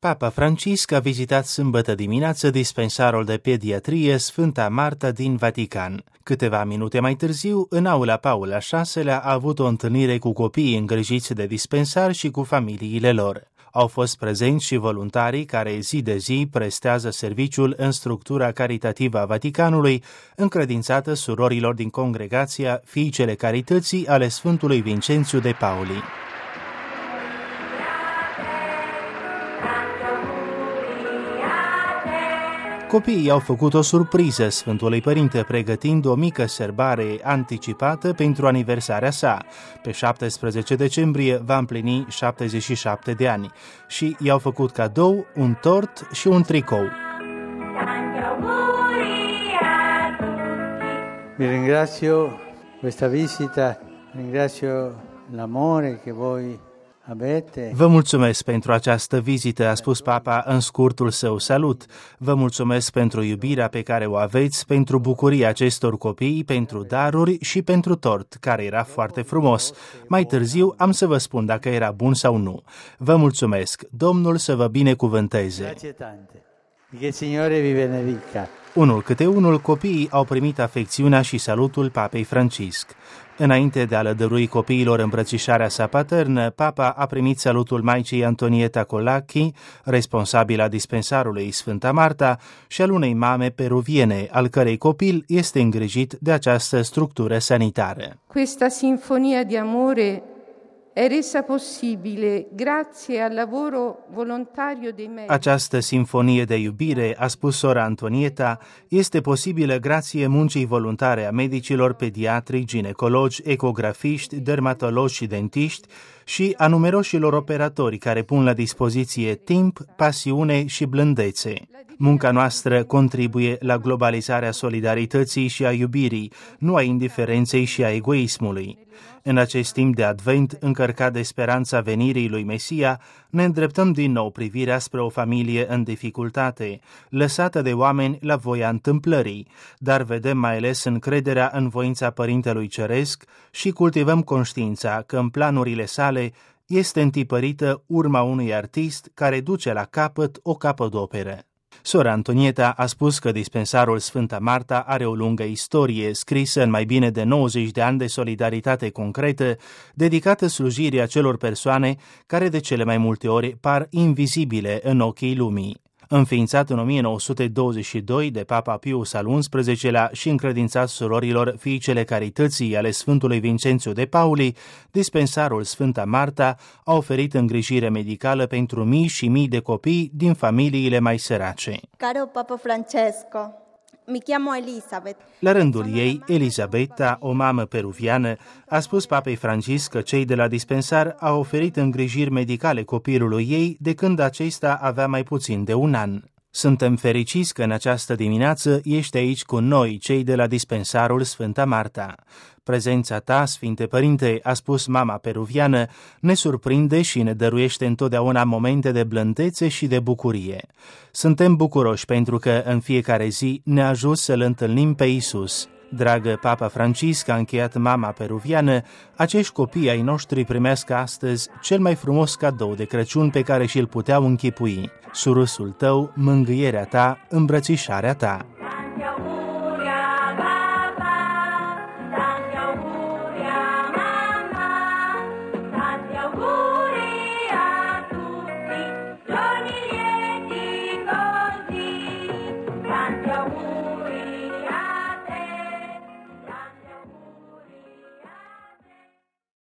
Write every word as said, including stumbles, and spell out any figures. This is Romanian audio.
Papa Francisc a vizitat sâmbătă dimineață dispensarul de pediatrie Sfânta Marta din Vatican. Câteva minute mai târziu, în aula Paul al șaselea a avut o întâlnire cu copiii îngrijiți de dispensar și cu familiile lor. Au fost prezenți și voluntarii care zi de zi prestează serviciul în structura caritativă a Vaticanului, încredințată surorilor din congregația Fiicele Carității ale Sfântului Vincențiu de Pauli. Copiii au făcut o surpriză Sfântului Părinte, pregătind o mică serbare anticipată pentru aniversarea sa. Pe șaptesprezece decembrie va împlini șaptezeci și șapte de ani și i-au făcut cadou un tort și un tricou. Vi ringrazio questa visita, ringrazio l'amore che voi avete. Vă mulțumesc pentru această vizită, a spus Papa în scurtul său salut. Vă mulțumesc pentru iubirea pe care o aveți, pentru bucuria acestor copii, pentru daruri și pentru tort, care era foarte frumos. Mai târziu am să vă spun dacă era bun sau nu. Vă mulțumesc. Domnul să vă binecuvânteze. Grazie tante. Che il Signore vi benedica. Unul câte unul, copiii au primit afecțiunea și salutul Papei Francisc. Înainte de a le dărui copiilor îmbrățișarea sa paternă, Papa a primit salutul Maicii Antonieta Colacchi, responsabila dispensarului Sfânta Marta, și al unei mame peruviene, al cărei copil este îngrijit de această structură sanitară. Questa sinfonia di amore è resa possibile grazie al lavoro volontario dei medici. Această sinfonie de iubire, a spus sora Antonieta, este posibilă grație muncii voluntare a medicilor, pediatri, ginecologi, ecografiști, dermatologi și dentiști și a numeroșilor operatori care pun la dispoziție timp, pasiune și blândețe. Munca noastră contribuie la globalizarea solidarității și a iubirii, nu a indiferenței și a egoismului. În acest timp de advent, încărcat de speranța venirii lui Mesia, ne îndreptăm din nou privirea spre o familie în dificultate, lăsată de oameni la voia întâmplării, dar vedem mai ales încrederea în voința Părintelui Ceresc și cultivăm conștiința că în planurile sale este întipărită urma unui artist care duce la capăt o capodoperă. Sora Antonieta a spus că dispensarul Sfânta Marta are o lungă istorie, scrisă în mai bine de nouăzeci de ani de solidaritate concretă, dedicată slujirii acelor persoane care de cele mai multe ori par invizibile în ochii lumii. Înființat în o mie nouă sute douăzeci și doi de Papa Pius al unsprezecelea și încredințat surorilor Fiicele Carității ale Sfântului Vincențiu de Pauli, dispensarul Sfânta Marta a oferit îngrijire medicală pentru mii și mii de copii din familiile mai sărace. Caro Papa Francesco, mi chiamo Elisabeth. La rândul ei, Elisabeta, o mamă peruviană, a spus Papei Francisc că cei de la dispensar au oferit îngrijiri medicale copilului ei de când acesta avea mai puțin de un an. Suntem fericiți că în această dimineață ești aici cu noi, cei de la dispensarul Sfânta Marta. Prezența ta, Sfinte Părinte, a spus mama peruviană, ne surprinde și ne dăruiește întotdeauna momente de blândețe și de bucurie. Suntem bucuroși pentru că în fiecare zi ne ajută să-L întâlnim pe Iisus. Dragă Papa Francisc, a încheiat mama peruviană, acești copii ai noștri primesc astăzi cel mai frumos cadou de Crăciun pe care și-l puteau închipui. Surâsul tău, mângâierea ta, îmbrățișarea ta.